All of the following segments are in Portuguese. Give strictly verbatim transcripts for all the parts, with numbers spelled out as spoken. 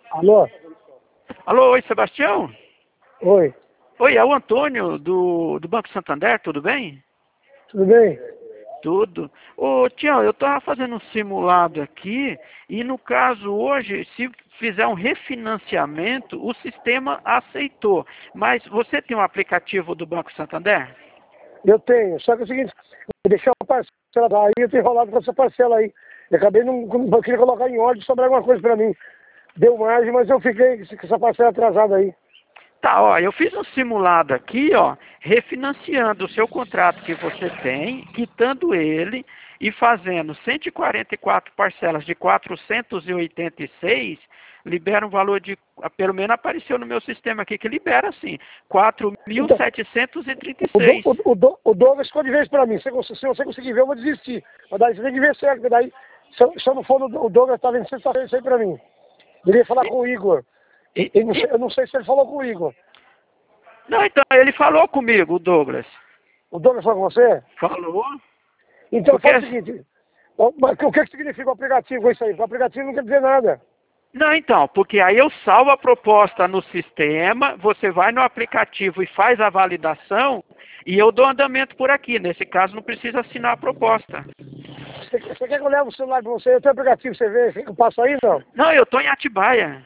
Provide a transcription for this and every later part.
Alô? Alô, oi, Sebastião? Oi, Oi, é o Antônio do, do Banco Santander, tudo bem? tudo bem? Tudo. Ô, Tião, eu estava fazendo um simulado aqui e, no caso, hoje, se fizer um refinanciamento, o sistema aceitou. Mas você tem um aplicativo do Banco Santander? Eu tenho, só que é o seguinte, eu deixei uma parcela aí, eu tenho enrolado com essa parcela aí. Eu acabei não, não queria colocar em ordem, sobrar alguma coisa pra mim. Deu margem, mas eu fiquei com essa parcela atrasada aí. Tá, ó, eu fiz um simulado aqui, ó, refinanciando o seu contrato que você tem, quitando ele e fazendo cento e quarenta e quatro parcelas de quatrocentos e oitenta e seis, libera um valor de, pelo menos apareceu no meu sistema aqui, que libera assim, quatro mil Então, setecentos e trinta e o, do, seis. o, o, do, o Douglas ficou de vez pra mim. Se, você- se você conseguir ver, eu vou desistir. Mas daí você tem que ver certo, porque daí, se eu, se eu não for, no, o Douglas tá vendo sexta-feira isso aí pra mim. Ele ia falar E, com o Igor. E, e, e não e, sei- eu não sei se ele falou com o Igor. não, então, ele falou comigo, o Douglas. O Douglas falou com você? Falou, Então porque faz o seguinte, ó, mas o que, que significa o aplicativo com isso aí? O aplicativo não quer dizer nada. não, então, porque aí eu salvo a proposta no sistema, você vai no aplicativo e faz a validação, e eu dou andamento por aqui. Nesse caso, não precisa assinar a proposta. Você, você quer que eu leve o celular pra você? Eu tenho aplicativo, você vê, eu passo aí não? Não, eu estou em Atibaia.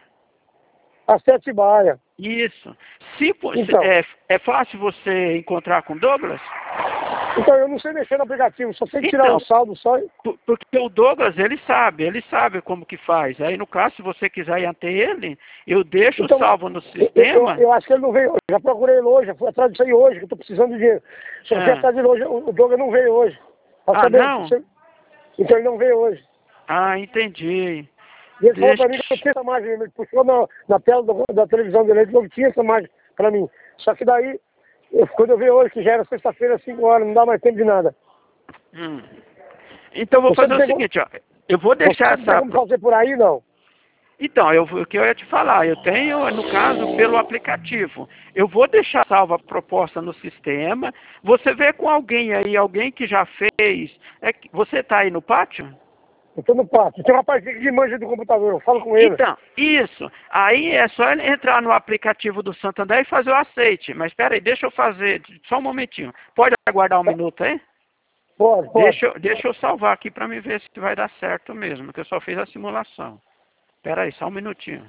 A Sete Baia. Isso. Se, po- se- Então, é, é fácil você encontrar com o Douglas? então eu não sei mexer no aplicativo, só sei tirar um Então, saldo só. e- por- porque o Douglas, ele sabe, ele sabe como que faz. Aí, no caso, se você quiser ir ante ele, eu deixo Então, salvo no eu, eu, sistema. eu acho que ele não veio hoje. Já procurei ele hoje, já fui atrás disso aí hoje, que eu tô precisando de dinheiro. Se você Ah, atrás dele hoje, o, o Douglas não veio hoje. Pra ah, saber, não? você- então ele não veio hoje. Ah, entendi. E ele falou Deixa. pra mim que eu tinha essa imagem, ele puxou na, na tela do- da televisão dele, ele falou que tinha essa imagem pra mim. Só que daí, eu- quando eu vi hoje, que já era sexta-feira, cinco horas, não dá mais tempo de nada. Hum. Então, eu vou Você fazer não o tem, como- seguinte, ó. Eu vou você deixar não tem essa. como fazer por aí, não? Então, eu, o que eu ia te falar, eu tenho, no caso, pelo aplicativo. Eu vou deixar salva a proposta no sistema. Você vê com alguém aí, alguém que já fez. É que, você está aí no pátio? Eu tô no pátio. Tem um rapaz aqui que manja do computador, eu falo com ele. Então, isso. Aí é só ele entrar no aplicativo do Santander e fazer o aceite. Mas espera aí, deixa eu fazer, só um momentinho. Pode aguardar um Tá. minuto aí? Pode, pode. Deixa, eu- deixa eu salvar aqui para me ver se vai dar certo mesmo, que eu só fiz a simulação. Espera aí, só um minutinho.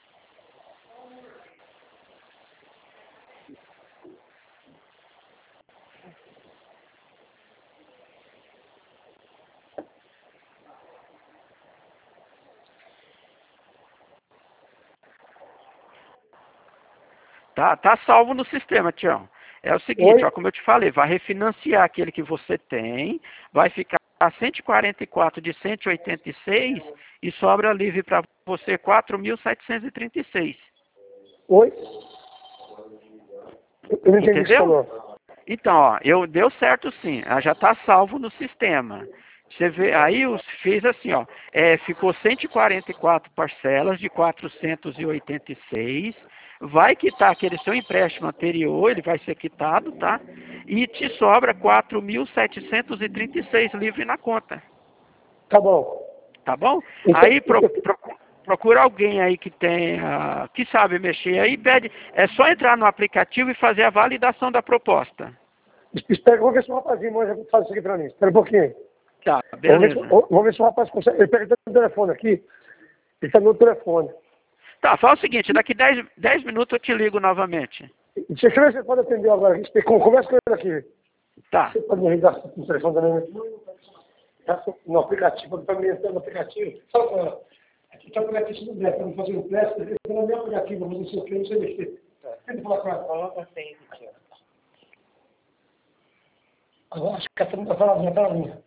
Tá, tá salvo no sistema, Tião. É o seguinte, Oi? ó, como eu te falei, vai refinanciar aquele que você tem, vai ficar cento e quarenta e quatro de cento e oitenta e seis e sobra livre para você quatro mil setecentos e trinta e seis. Oi? Eu eu não entendi o que você Entendeu? falou. Então, ó, eu deu certo sim, ah, já está salvo no sistema. Você vê, aí os fez assim, ó, é, ficou cento e quarenta e quatro parcelas de quatrocentos e oitenta e seis, vai quitar aquele seu empréstimo anterior, ele vai ser quitado, tá? E te sobra quatro mil setecentos e trinta e seis livre na conta, Tá bom. tá bom? Então, Aí pro, eu- procu- procura alguém aí que tenha, que sabe mexer aí, pede, é só entrar no aplicativo e fazer a validação da proposta. espera, vamos ver se o rapazinho manja faz isso aqui pra mim. Espera um pouquinho. Tá, Vamos ver, se, beleza. vamos ver se o rapaz consegue. Ele pega o telefone aqui. Ele tá no telefone. Tá, fala o seguinte, daqui dez dez minutos eu te ligo novamente. Deixa eu ver se você pode atender agora. Você con- Conversa com ele aqui. Tá. Você pode me ajudar no telefone também? Já tô no aplicativo, para mim entrar no aplicativo. Fala com ela. Aqui está o aplicativo do Beto, estamos fazendo um teste, ele está no meu aplicativo, mas não sei o que, não sei mexer. Tenta falar com ela. Coloca assim, agora acho que ela está na linha, está na linha.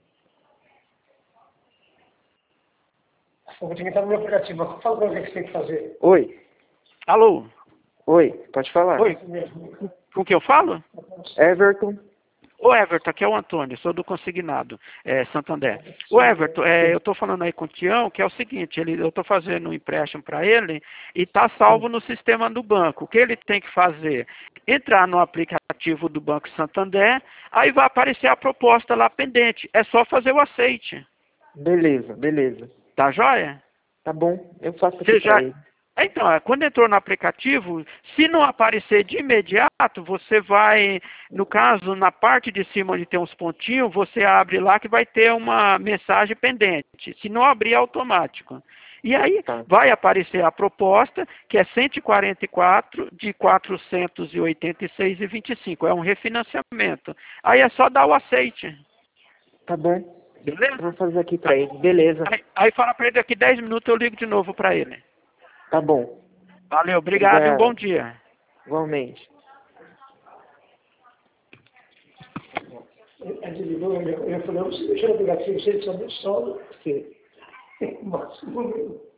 Eu vou ter que entrar no meu aplicativo, mas fala para ela o que você tem que fazer. Oi, Alô? oi, pode falar. Oi, com quem eu falo? Everton, Ô Everton, aqui é o Antônio, sou do Consignado, é, Santander. Ô Everton, é, eu estou falando aí com o Tião, que é o seguinte, ele, eu estou fazendo um empréstimo para ele e está salvo no sistema do banco. O que ele tem que fazer? Entrar no aplicativo do Banco Santander, aí vai aparecer a proposta lá pendente. É só fazer o aceite. beleza, beleza. Tá joia? Tá bom, eu faço aqui Você pra já, ele. Então, é, quando entrou no aplicativo, se não aparecer de imediato, você vai, no caso, na parte de cima onde tem uns pontinhos, você abre lá que vai ter uma mensagem pendente. Se não abrir, é automático. E aí Tá. vai aparecer a proposta, que é cento e quarenta e quatro de quatrocentos e oitenta e seis e vinte e cinco. É um refinanciamento. Aí é só dar o aceite. Tá bom. Beleza? Eu vou fazer aqui pra ele. Beleza. Aí, aí fala para ele daqui dez minutos, eu ligo de novo para ele. Tá bom. Valeu, obrigado e um Obrigado. bom dia. Igualmente. Ele desligou, eu falei, você deixou o aplicativo, você só do solo, você. Máximo.